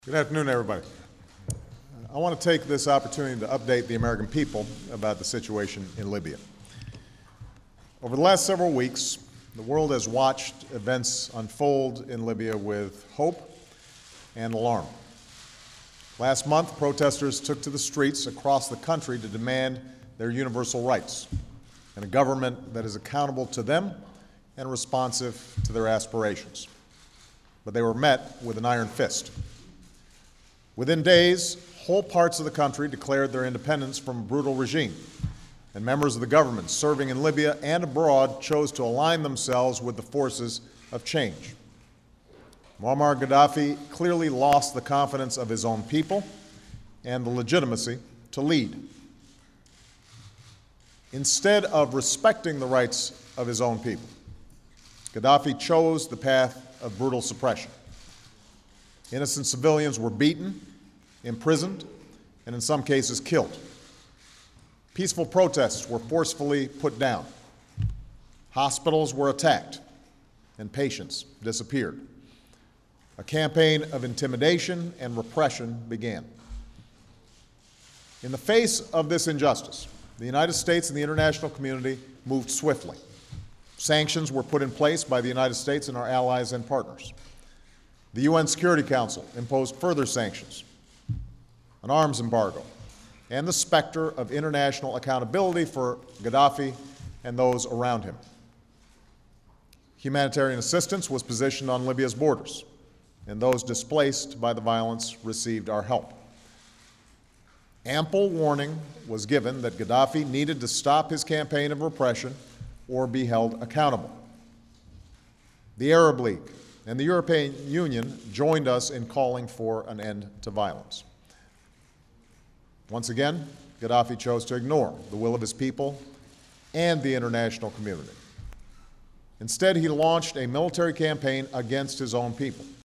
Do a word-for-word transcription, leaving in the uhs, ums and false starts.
Good afternoon, everybody. I want to take this opportunity to update the American people about the situation in Libya. Over the last several weeks, the world has watched events unfold in Libya with hope and alarm. Last month, protesters took to the streets across the country to demand their universal rights and a government that is accountable to them and responsive to their aspirations. But they were met with an iron fist. Within days, whole parts of the country declared their independence from a brutal regime, and members of the government serving in Libya and abroad chose to align themselves with the forces of change. Muammar Gaddafi clearly lost the confidence of his own people and the legitimacy to lead. Instead of respecting the rights of his own people, Gaddafi chose the path of brutal suppression. Innocent civilians were beaten, imprisoned, and in some cases killed. Peaceful protests were forcefully put down. Hospitals were attacked, and patients disappeared. A campaign of intimidation and repression began. In the face of this injustice, the United States and the international community moved swiftly. Sanctions were put in place by the United States and our allies and partners. The U N Security Council imposed further sanctions, an arms embargo, and the specter of international accountability for Gaddafi and those around him. Humanitarian assistance was positioned on Libya's borders, and those displaced by the violence received our help. Ample warning was given that Gaddafi needed to stop his campaign of repression or be held accountable. The Arab League and the European Union joined us in calling for an end to violence. Once again, Gaddafi chose to ignore the will of his people and the international community. Instead, he launched a military campaign against his own people.